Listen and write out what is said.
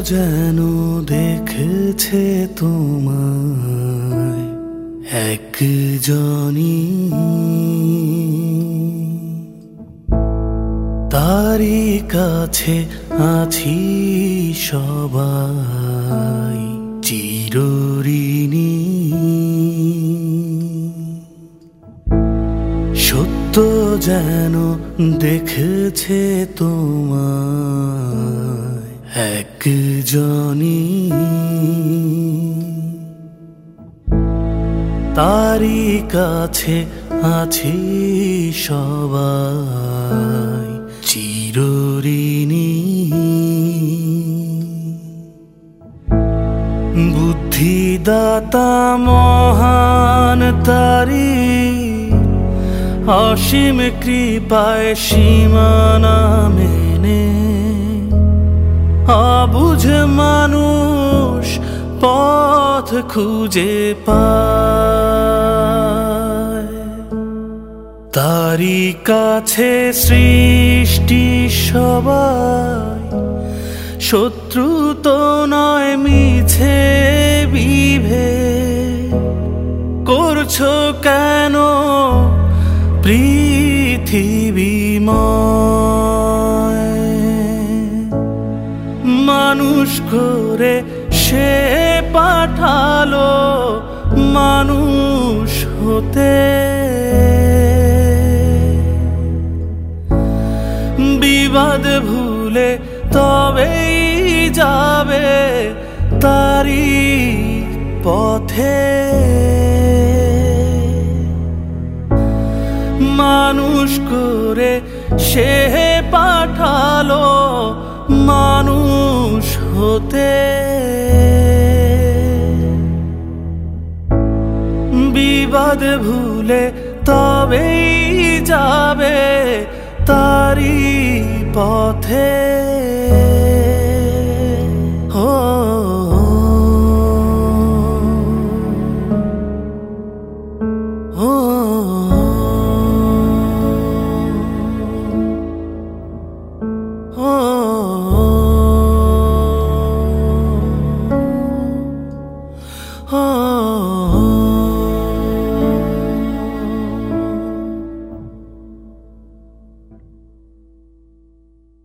যেন দেখেছে তোমায় একজনই, তারই কাছে আছি সবাই চিরঋণী। সত্য যেন দেখেছে তোমায় একজনই, তারই কাছে আছি সবাই চিরঋণী। বুদ্ধিদাতা মহান তারি অসীম কৃপায় সীমানা মেনে অবুঝ মানুষ পথ খুঁজে পায়। তারি কাছে সৃষ্টি সবাই, শত্রু তো নয় মিছে বিভেদ। করছো কেন পৃথিবীময়, মানুষ করে সে পাঠালো মানুষ হতে। বিবাদ ভুলে তবেই যাবে তারি পথে। মানুষ করে সে পাঠালো মানুষ হতে। বিবাদ ভুলে তবেই যাবে তারি পথে।